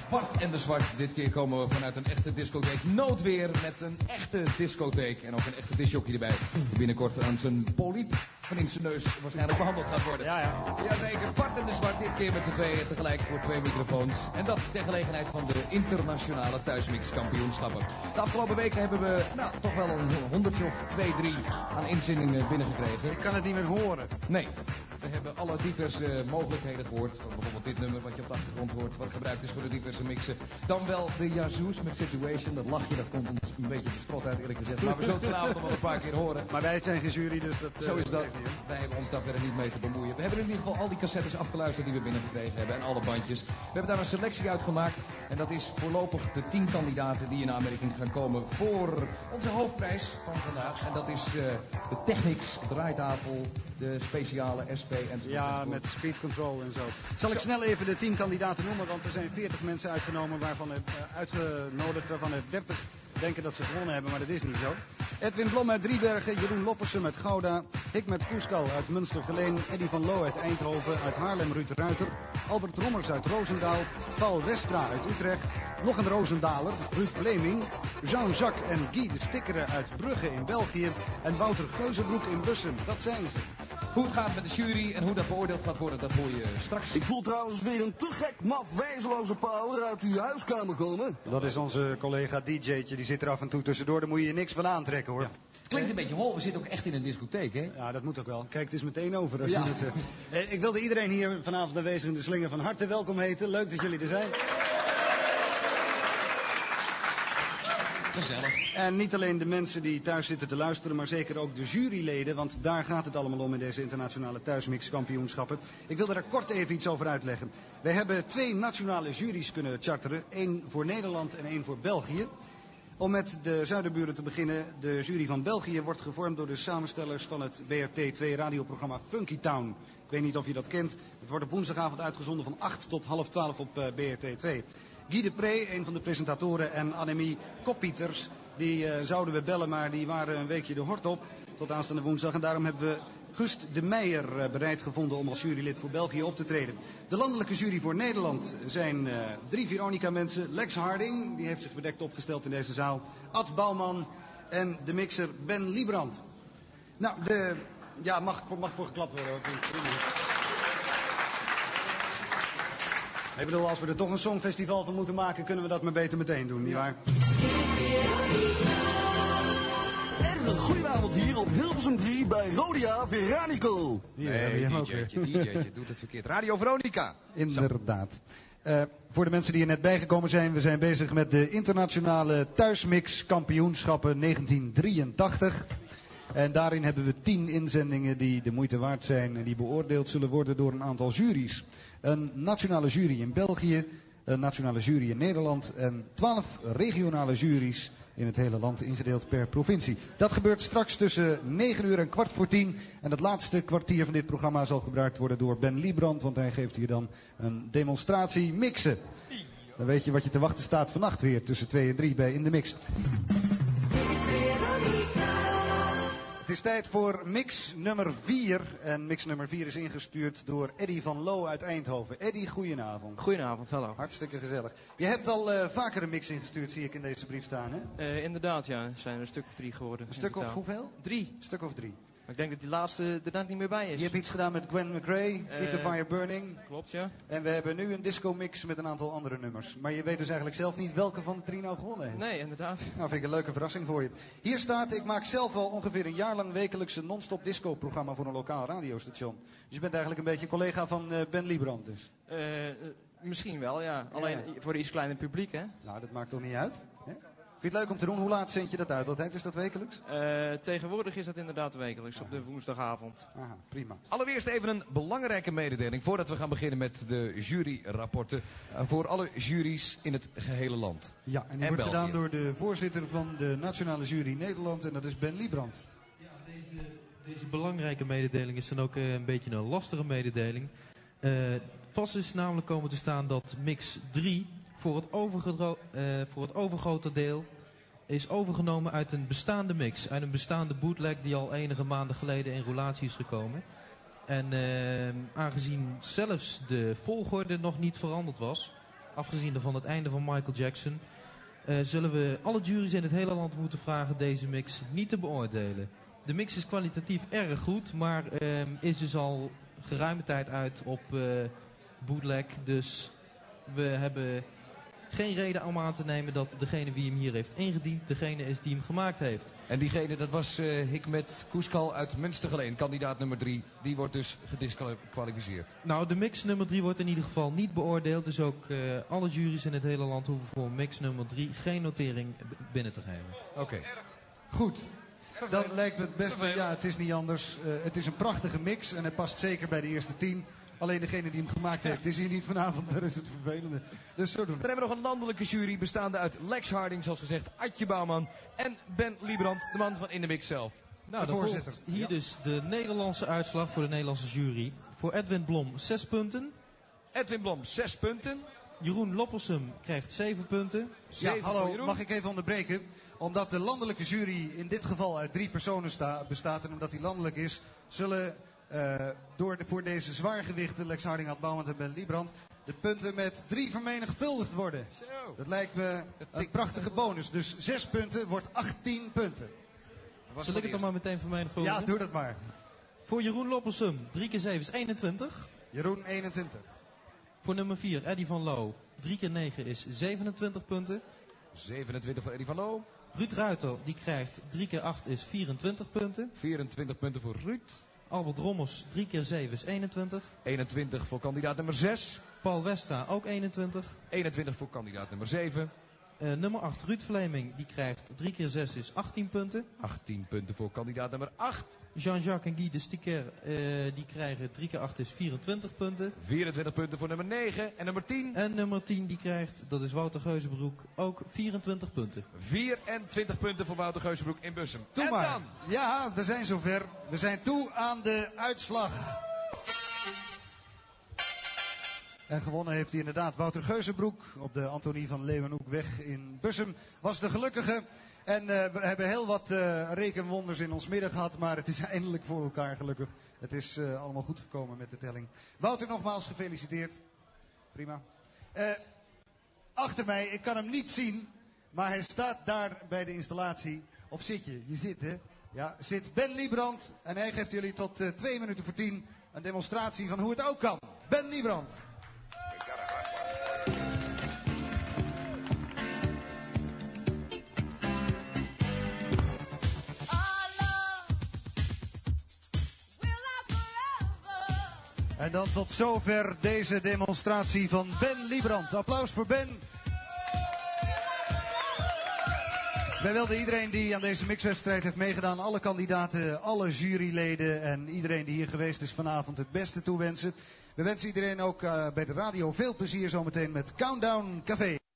Bart en de Zwart. Dit keer komen we vanuit een echte discotheek. Noodweer met een echte discotheek. En ook een echte discjockey erbij. Die binnenkort aan zijn poliep van in zijn neus waarschijnlijk behandeld gaat worden. Jazeker, Bart en de Zwart. Dit keer met z'n tweeën tegelijk voor 2 microfoons. En dat ter gelegenheid van de internationale thuismixkampioenschappen. De afgelopen weken hebben we toch wel een 100 of 2, 3 aan inzendingen binnengekregen. Ik kan het niet meer horen. Nee. We hebben alle diverse mogelijkheden gehoord. Bijvoorbeeld dit nummer wat je op de achtergrond hoort, wat gebruikt is voor de diverse mixen. Dan wel de Yazoo's met Situation. Dat lachje, dat komt ons een beetje verstrot uit, eerlijk gezegd. Maar we zullen het vanavond nog wel een paar keer horen. Maar wij zijn geen jury, dus dat... Zo is dat. Wij hebben ons daar verder niet mee te bemoeien. We hebben in ieder geval al die cassettes afgeluisterd die we binnengekregen hebben. En alle bandjes. We hebben daar een selectie uit gemaakt. En dat is voorlopig de 10 kandidaten die in aanmerking gaan komen voor onze hoofdprijs van vandaag. En dat is de Technics draaitafel, de speciale SP enzovoort. Ja, met speed control en zo. Zal ik snel even de 10 kandidaten noemen, want er zijn 40 mensen uitgenodigd waarvan er 30 denken dat ze gewonnen hebben, maar dat is niet zo. Edwin Blom uit Driebergen, Jeroen Loppersen uit Gouda, Hikmet Koeskal uit Münstergeleen, Eddy van Loo uit Eindhoven, uit Haarlem Ruud Ruiter, Albert Rommers uit Roosendaal, Paul Westra uit Utrecht, nog een Roosendaler, Ruud Vleming, Jean-Jacques en Guy de Stikkeren uit Brugge in België en Wouter Geuzenbroek in Bussum. Dat zijn ze. Hoe het gaat met de jury en hoe dat beoordeeld gaat worden, dat hoor je straks. Ik voel trouwens weer een te gek, maf, wezenloze power uit uw huiskamer komen. Dat is onze collega DJ'tje, die zit er af en toe tussendoor, daar moet je je niks van aantrekken hoor. Ja. Klinkt een beetje hol, we zitten ook echt in een discotheek, hè? Ja, dat moet ook wel. Kijk, het is meteen over. Als je het, ik wilde iedereen hier vanavond aanwezig in de Slinger van harte welkom heten. Leuk dat jullie er zijn. Gezellig. En niet alleen de mensen die thuis zitten te luisteren, maar zeker ook de juryleden, want daar gaat het allemaal om in deze internationale thuismixkampioenschappen. Ik wil daar kort even iets over uitleggen. Wij hebben 2 nationale juries kunnen charteren, 1 voor Nederland en 1 voor België. Om met de zuiderburen te beginnen, de jury van België wordt gevormd door de samenstellers van het BRT2 radioprogramma Funky Town. Ik weet niet of je dat kent, het wordt op woensdagavond uitgezonden van 8 tot 11:30 op BRT2. Guy de Pre, een van de presentatoren, en Annemie Koppieters, die zouden we bellen, maar die waren een weekje de hort op tot aanstaande woensdag. En daarom hebben we Gust de Meijer bereid gevonden om als jurylid voor België op te treden. De landelijke jury voor Nederland zijn 3 Veronica-mensen. Lex Harding, die heeft zich verdekt opgesteld in deze zaal. Ad Bouwman en de mixer Ben Liebrand. Nou, mag voor geklapt worden hoor. Ik bedoel, als we er toch een songfestival van moeten maken, kunnen we dat maar beter meteen doen, nietwaar? Een goedenavond hier op Hilversum 3 bij Rodia Veranico. Nee, DJ'tje doet het verkeerd. Radio Veronica. Inderdaad. Voor de mensen die er net bijgekomen zijn, we zijn bezig met de internationale thuismixkampioenschappen 1983. En daarin hebben we 10 inzendingen die de moeite waard zijn en die beoordeeld zullen worden door een aantal juries. Een nationale jury in België, een nationale jury in Nederland en 12 regionale juries in het hele land ingedeeld per provincie. Dat gebeurt straks tussen 9 uur en 9:15. En het laatste kwartier van dit programma zal gebruikt worden door Ben Liebrand, want hij geeft hier dan een demonstratie mixen. Dan weet je wat je te wachten staat vannacht weer tussen 2 en 3 bij In de Mix. Het is tijd voor mix nummer 4. En mix nummer 4 is ingestuurd door Eddy van Loo uit Eindhoven. Eddy, goedenavond. Goedenavond, hallo. Hartstikke gezellig. Je hebt al vaker een mix ingestuurd, zie ik in deze brief staan, hè? Inderdaad, ja. Er zijn er een stuk of 3 geworden. Een stuk of hoeveel? 3. Een stuk of 3. Maar ik denk dat die laatste er dan niet meer bij is. Je hebt iets gedaan met Gwen McRae, Keep the Fire Burning. Klopt, ja. En we hebben nu een disco mix met een aantal andere nummers. Maar je weet dus eigenlijk zelf niet welke van de 3 nou gewonnen heeft. Nee, inderdaad. Nou, vind ik een leuke verrassing voor je. Hier staat, ik maak zelf al ongeveer een jaar lang wekelijks een non-stop disco programma voor een lokaal radiostation. Dus je bent eigenlijk een beetje collega van Ben Liebrand dus. Misschien wel, ja. Alleen voor iets kleiner publiek, hè? Nou, dat maakt toch niet uit? Hè? Vind je het leuk om te doen? Hoe laat zend je dat uit altijd? Is dat wekelijks? Tegenwoordig is dat inderdaad wekelijks, op de woensdagavond. Aha, prima. Allereerst even een belangrijke mededeling voordat we gaan beginnen met de juryrapporten voor alle juries in het gehele land. Ja, en die wordt gedaan door de voorzitter van de Nationale Jury Nederland en dat is Ben Liebrand. Ja, deze belangrijke mededeling is dan ook een beetje een lastige mededeling. Vast is namelijk komen te staan dat mix 3 voor het overgrote deel is overgenomen uit een bestaande mix. Uit een bestaande bootleg die al enige maanden geleden in roulatie is gekomen. En aangezien zelfs de volgorde nog niet veranderd was, afgezien van het einde van Michael Jackson, zullen we alle juries in het hele land moeten vragen deze mix niet te beoordelen. De mix is kwalitatief erg goed, maar is dus al geruime tijd uit op bootleg. Dus we hebben geen reden om aan te nemen dat degene wie hem hier heeft ingediend, degene is die hem gemaakt heeft. En diegene, dat was Hikmet Kouskal uit Münstergeleen, kandidaat nummer 3. Die wordt dus gedisqualificeerd. Nou, de mix nummer 3 wordt in ieder geval niet beoordeeld. Dus ook alle juries in het hele land hoeven voor mix nummer 3 geen notering binnen te geven. Oké. Goed. Dat lijkt me het beste. Ja, het is niet anders. Het is een prachtige mix en het past zeker bij de eerste 10. Alleen degene die hem gemaakt heeft is hier niet vanavond. Dat is het vervelende. Dus zo doen we. Dan hebben we nog een landelijke jury bestaande uit Lex Harding, zoals gezegd, Adje Bouwman en Ben Liebrand, de man van In de Mix zelf. Nou, dan voorzitter. volgt hier dus de Nederlandse uitslag voor de Nederlandse jury. Voor Edwin Blom 6 punten. Edwin Blom 6 punten. Jeroen Loppersum krijgt 7 punten. Ja, hallo, mag ik even onderbreken? Omdat de landelijke jury in dit geval uit 3 personen bestaat en omdat die landelijk is, zullen voor deze zwaargewichten, Lex Harding, Ad Bouwman en Ben Liebrand, de punten met 3 vermenigvuldigd worden. Zo. Dat lijkt me een prachtige bonus. Dus 6 punten wordt 18 punten. Zal ik het dan maar meteen vermenigvuldigen? Ja, doe dat maar. Voor Jeroen Loppersum 3 keer 7 is 21. Jeroen 21. Voor nummer 4 Eddy van Loo 3 keer 9 is 27 punten. 27 voor Eddy van Loo. Ruud Ruiter die krijgt 3 keer 8 is 24 punten. 24 punten voor Ruud. Albert Rommers 3 keer 7 is 21. 21 voor kandidaat nummer 6. Paul Westra ook 21. 21 voor kandidaat nummer 7. Nummer 8 Ruud Vleming die krijgt 3 keer 6 is 18 punten. 18 punten voor kandidaat nummer 8. Jean-Jacques en Guy de Sticker die krijgen 3 keer 8 is 24 punten. 24 punten voor nummer 9 en nummer 10. En nummer 10 die krijgt, dat is Wouter Geuzenbroek, ook 24 punten. 24 punten voor Wouter Geuzenbroek in Bussum. Toe en maar. dan? Ja, we zijn zover. We zijn toe aan de uitslag. En gewonnen heeft hij inderdaad Wouter Geuzenbroek op de Antonie van Leeuwenhoekweg in Bussum. Was de gelukkige. En we hebben heel wat rekenwonders in ons midden gehad, maar het is eindelijk voor elkaar gelukkig. Het is allemaal goed gekomen met de telling. Wouter, nogmaals gefeliciteerd. Prima. Achter mij, ik kan hem niet zien, maar hij staat daar bij de installatie. Of zit je? Je zit, hè? Ja, zit Ben Liebrand en hij geeft jullie tot 2 minuten voor 10 een demonstratie van hoe het ook kan. Ben Liebrand. En dan tot zover deze demonstratie van Ben Liebrand. Applaus voor Ben. Wij wilden iedereen die aan deze mixwedstrijd heeft meegedaan, alle kandidaten, alle juryleden en iedereen die hier geweest is vanavond het beste toewensen. We wensen iedereen ook bij de radio veel plezier zometeen met Countdown Café.